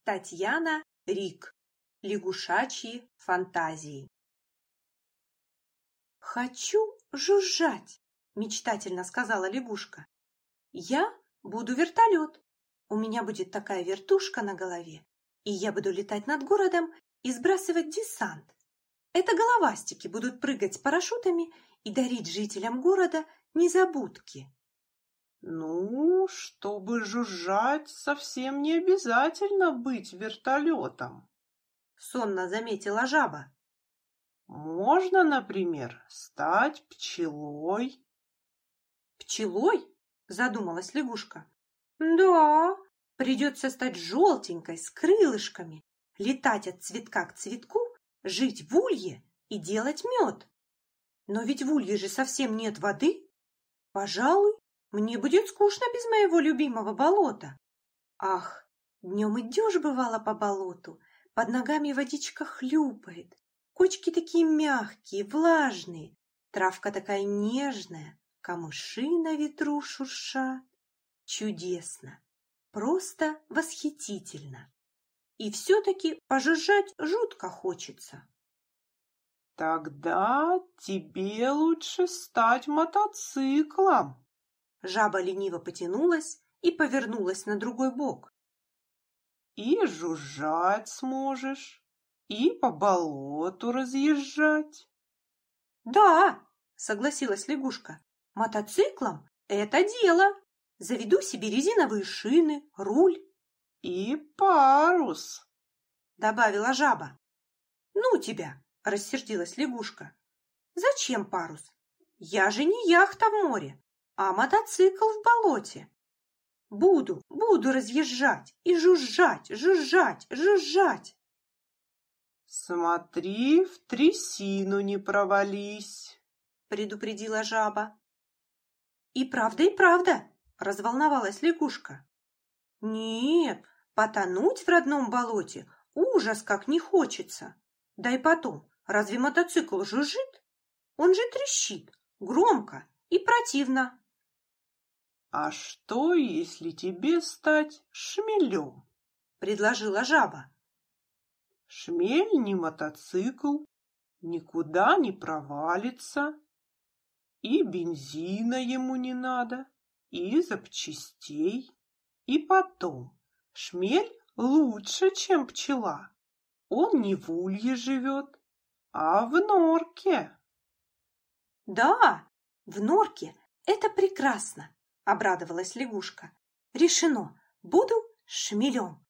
Татьяна Рик. Лягушачьи фантазии. «Хочу жужжать», — мечтательно сказала лягушка. «Я буду вертолет. У меня будет такая вертушка на голове, и я буду летать над городом и сбрасывать десант. Это головастики будут прыгать с парашютами и дарить жителям города незабудки». Ну, чтобы жужжать, совсем не обязательно быть вертолетом. Сонно заметила жаба. Можно, например, стать пчелой. «Пчелой?» — задумалась лягушка. «Да, придется стать желтенькой, с крылышками, летать от цветка к цветку, жить в улье и делать мед. Но ведь в улье же совсем нет воды. Пожалуй, мне будет скучно без моего любимого болота. Ах, днем идешь, бывало, по болоту, под ногами водичка хлюпает, кочки такие мягкие, влажные, травка такая нежная, камыши на ветру шуршат. Чудесно, просто восхитительно. И все-таки пожужжать жутко хочется». Тогда тебе лучше стать мотоциклом. Жаба лениво потянулась и повернулась на другой бок. И жужжать сможешь, и по болоту разъезжать. «Да», — согласилась лягушка, — «мотоциклом это дело. Заведу себе резиновые шины, руль», И парус. — добавила жаба. «Ну тебя», — рассердилась лягушка. «Зачем парус? Я же не яхта в море, а мотоцикл в болоте. Буду разъезжать и жужжать, жужжать, жужжать». Смотри, в трясину не провались. Предупредила жаба. И правда, разволновалась лягушка. Нет, потонуть в родном болоте ужас как не хочется. Да и потом, разве мотоцикл жужжит? Он же трещит, громко и противно. А что, если тебе стать шмелем? Предложила жаба. Шмель не мотоцикл, никуда не провалится, и бензина ему не надо, и запчастей. И потом, шмель лучше, чем пчела. Он не в улье живет, а в норке. Да, в норке это прекрасно, обрадовалась лягушка. Решено, буду шмелем.